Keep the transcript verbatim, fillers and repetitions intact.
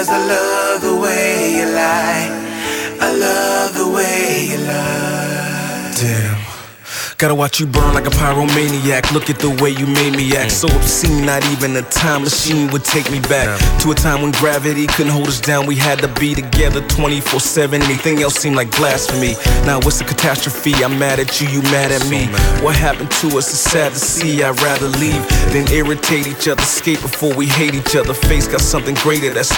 Cause I love the way you lie. I love the way you lie. Damn. Gotta watch you burn like a pyromaniac. Look at the way you made me act. So obscene, not even a time machine would take me back to a time when gravity couldn't hold us down. We had to be together twenty-four seven. Anything else seemed like blasphemy. Now it's a catastrophe. I'm mad at you, you mad at me. What happened to us is sad to see. I'd rather leave than irritate each other. Skate before we hate each other. Face got something greater that's